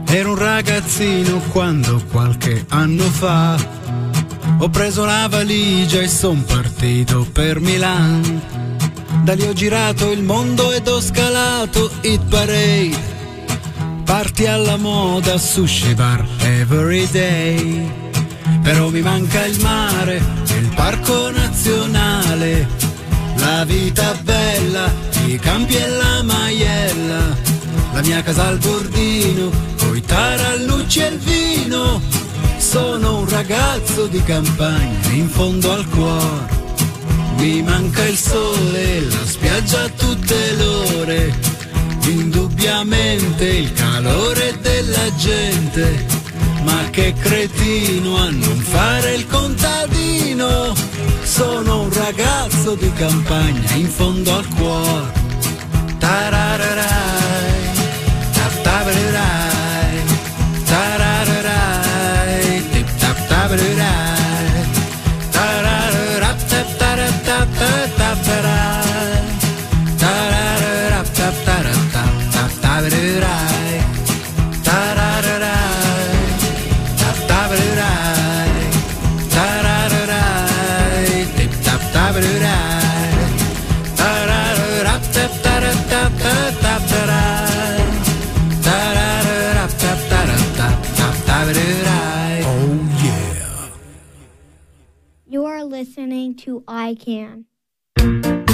Ero un ragazzino quando qualche anno fa ho preso la valigia e son partito per Milan. Da lì ho girato il mondo ed ho scalato Hit Parade, party alla moda, sushi bar every day. Però mi manca il mare, il parco nazionale, la vita bella, i campi e la maiella, la mia casa al bordino, coi tarallucci e il vino. Sono un ragazzo di campagna in fondo al cuore. Mi manca il sole, la spiaggia a tutte le ore, indubbiamente il calore della gente. Ma che cretino a non fare il contadino. Sono un ragazzo di campagna in fondo al cuore. Tarararai, tattabarai, tarararai, tip tap tabarai, tarararap tap tarap tap taparai, tarararap tap tarap tap tap tabarai, tarararai, tap tabarai, tarararai, tip tap tabarai. Oh yeah. You are listening to iCan.